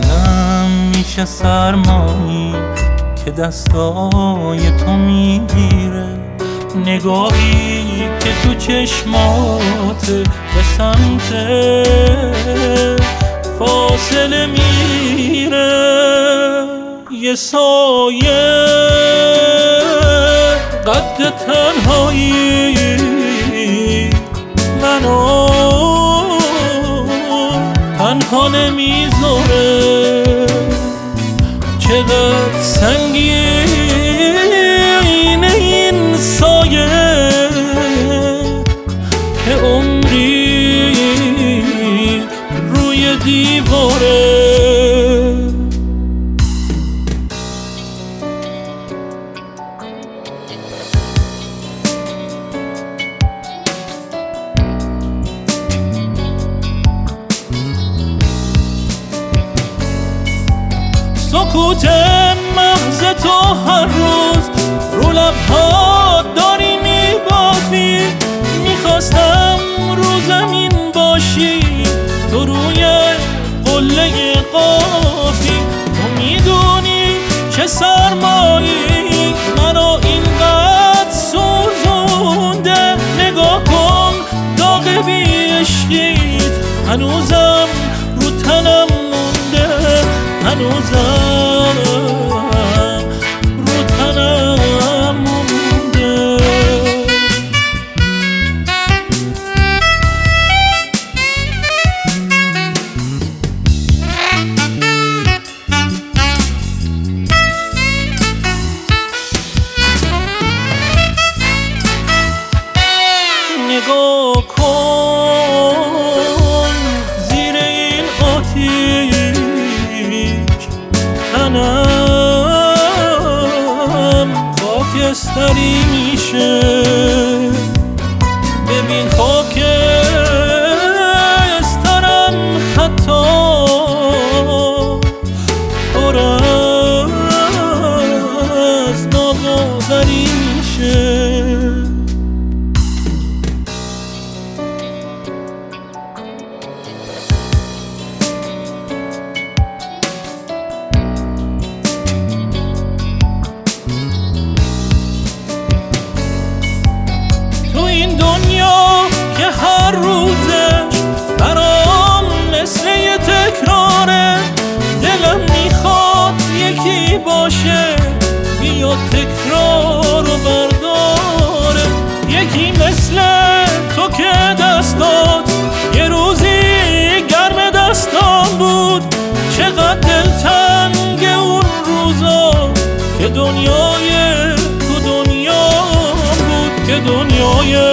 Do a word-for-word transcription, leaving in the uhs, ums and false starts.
دلم میشه سرمایی که دستای تو میگیره، نگاهی که تو چشمات به سمت فاصله میره. یه سایه قد تنهایی منو تنها نمیذاره، چقدر سنگینه این سایه که عمری روی دیواره. سکوت مغز تو هر روز رو لب‌ها داری میبافی، میخواستم رو زمین باشی تو روی قله قافی. تو میدونی چه سرمایی منو اینقدر سوزونده، نگاه کن داغ بی عشقیت هنوزم رو تنم مونده، هنوزم رو تنم مونده. نگاه کن زیر این آتیش تنم خاکستری میشه، ببین خاکسترم حتی پر از ناباوری میشه. این دنیا که هر روزش برام مثل یه تکراره، دلم میخواد یکی باشه بیاد تکرار و برداره. یکی مثل تو که دستات یه روزی گرم دستان بود، چقدر دلتنگ اون روزا که دنیای تو دنیا بود، که دنیای